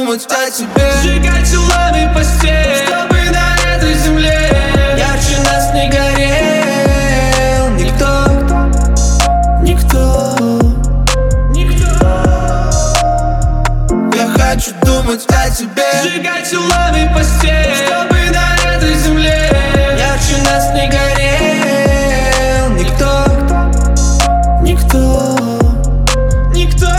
думать о тебе. Сжигать телами постель, чтобы на этой земле ярче нас не горел никто, никто, никто. Я хочу думать о тебе. Сжигать телами постель, чтобы на этой земле ярче нас не горел никто, никто, никто.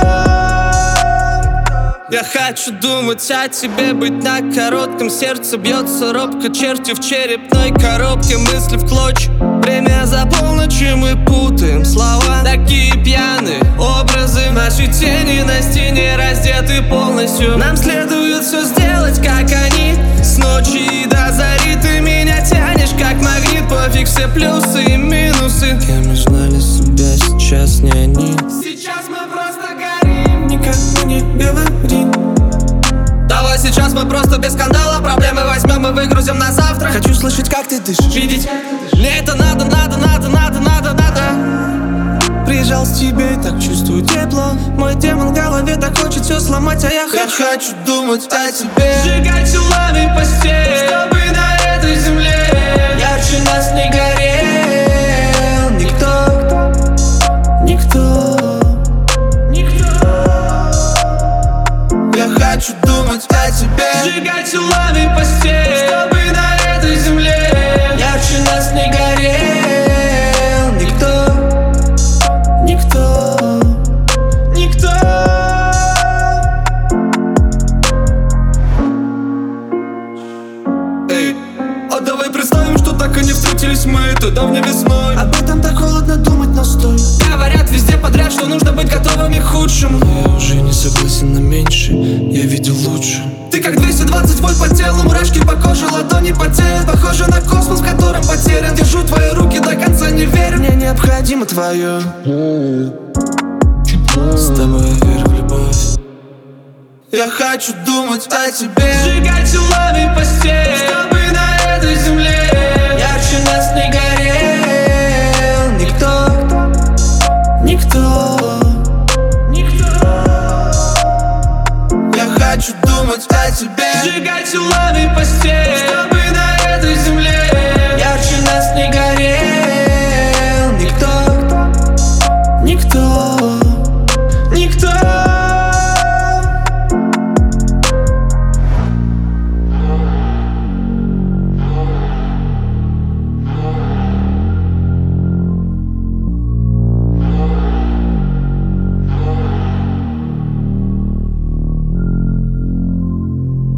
Я хочу думать о тебе, быть на коротком. Сердце бьется робко, черти в черепной коробке, мысли в клочья. Время за полночи, мы путаем слова. Такие пьяные образы, наши тени на стене раздеты полностью. Нам следует все сделать, как они, с ночи до зари. Ты меня тянешь, как магнит, пофиг все плюсы и минусы. кем мы знали себя, сейчас не они. Сейчас мы просто горим. Никому не говори. Давай сейчас мы просто без скандала проблемы возьмем и выгрузим на завтра. Хочу слышать, как ты дышишь, Видеть, мне это надо. Приезжал с тебе, так чувствую тепло. Мой демон в голове так хочет все сломать, а я хочу думать о тебе. Сжигать телами постель, чтобы на этой земле ярче нас не горел никто, никто, никто. Я хочу думать о тебе. Сжигать телами постель, чтобы на этой земле ярче нас не горел никто, никто, никто. эй. А давай представим, что так и не встретились мы давней весной. Об этом так холодно думать, но стой. Говорят везде подряд, что нужно быть готовыми к худшему. Я уже не согласен на меньше, я видел лучше. Ты как 220 вольт по телу, мурашки по коже, ладони потеют. Похоже на космос, в котором потерян. Держу твои руки до конца, не верю. Мне необходимо твое с тобой верю в любовь. Я хочу думать о тебе. Сжигать телами постель, чтобы на этой земле ярче нас не горел никто, никто, никто. Я хочу думать о тебе. Сжигать телами постель, чтобы на этой земле